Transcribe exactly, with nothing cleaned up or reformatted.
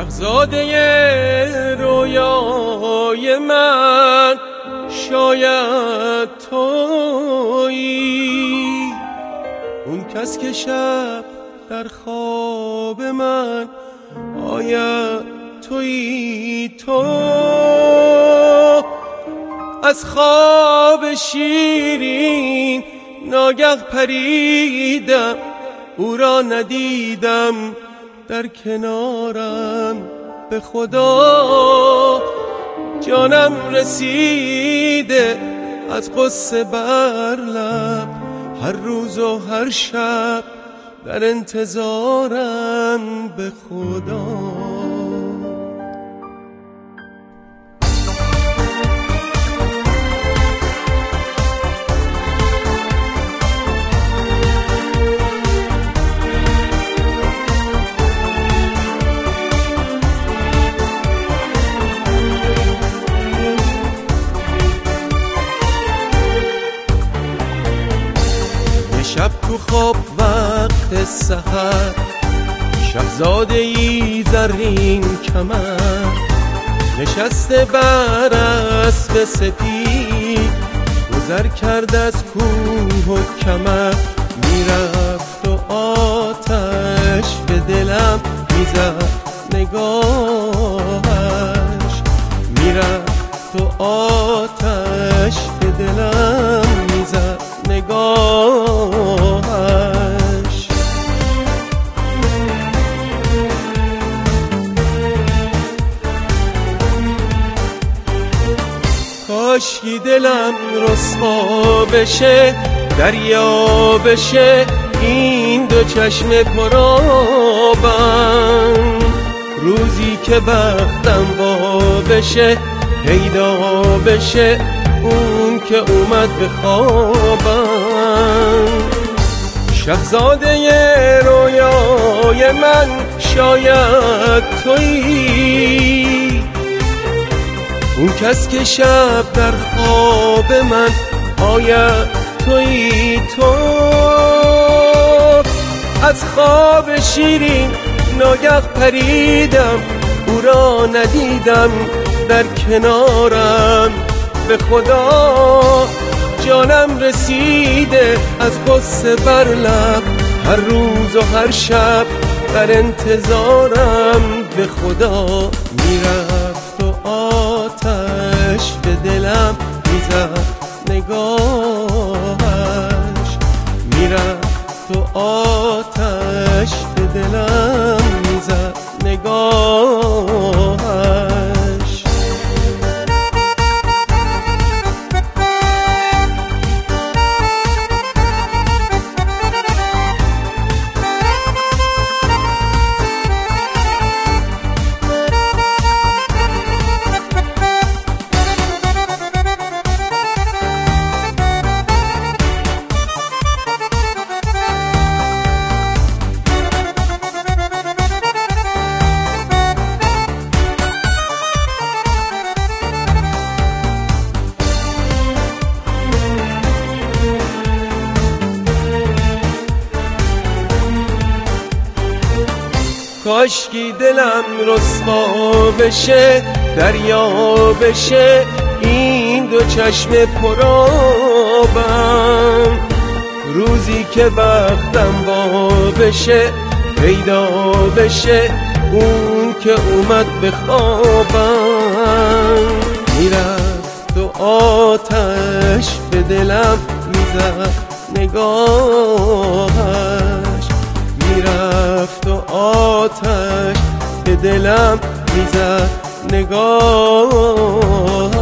شبزاده رویای من شاید تویی، اون کس که شب در خواب من آید تویی. تو از خواب شیرین ناگه پریدم، او را ندیدم در کنارم. به خدا جانم رسیده از قصه بر لب، هر روز و هر شب در انتظارم. به خدا شب تو خواب وقت سحر، شبزاده ای زرین کمر، نشسته بر اسب سپید، گذر کرد از کوه و کمر. میرفت و آتش به دلم میزد نگاهش، میرفت و آتش به دلم میزد نگاهش. کاشکی دلم رسوا بشه، دریا بشه، این دو چشم پرآبم. روزی که بختم وا بشه، پیدا بشه اون که اومد به خوابم. شبزاده رویای من شاید تویی، اون کس که شب در خواب من آید تویی. تو از خواب شیرین ناگه پریدم، او را ندیدم در کنارم. به خدا جانم رسیده از قصه بر لب، هر روز و هر شب در انتظارم. به خدا میرفت و آتش به دلم میزد نگاهش، میرفت و آتش به دلم میزد نگاهش. کاشکی دلم رسوا بشه، دریا بشه، این دو چشم پرآبم. روزی که بختم وا بشه، پیدا بشه اون که اومد به خوابم. میرفت و آتش به دلم میزد نگاهش، میرفت و آتش به دلم میزد نگاه.